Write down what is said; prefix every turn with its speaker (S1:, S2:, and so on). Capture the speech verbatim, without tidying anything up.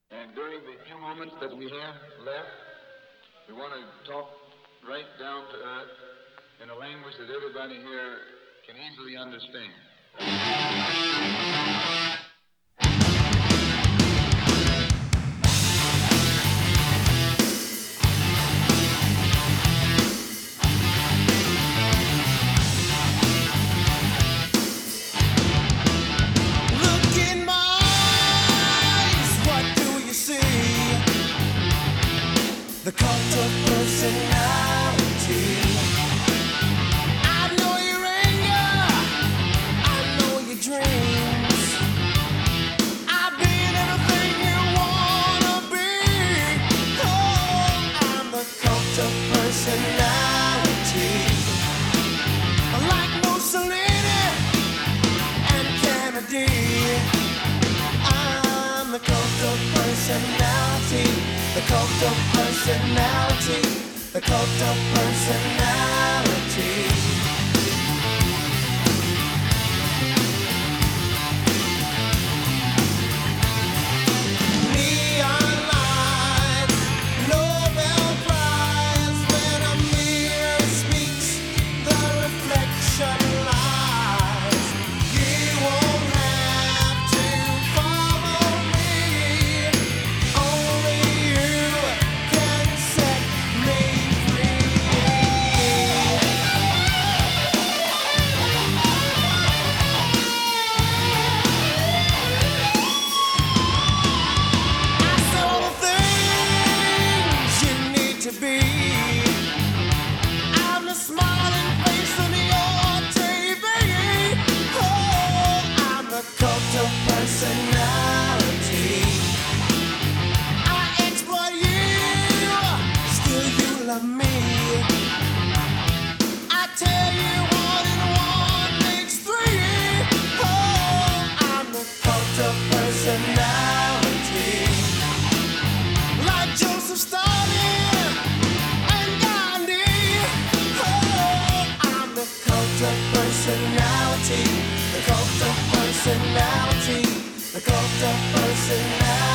S1: And during the few moments that we have left, we want to talk right down to earth in a language that everybody here can easily understand.
S2: Look in my eyes, what do you see? The cult of personality. I know your anger, I know your dreams. I've been everything you wanna be. Oh, I'm the cult of personality. Like Mussolini and Kennedy, I'm the cult of personality. The cult of personality. The cult of personality. Neon lights, Nobel Prize. When a mirror speaks, the reflection lies. You won't have to follow me. Only you can set me free. I saw the things you need to be. I'm the smiling face on your T V. Oh, I'm the cult of personality. I exploit you, still you love me. I tell you one and one makes three. Oh, I'm the cult of personality. Like Joseph Stalin and Gandhi. Oh, I'm the cult of personality. The cult of personality. The cult of personality.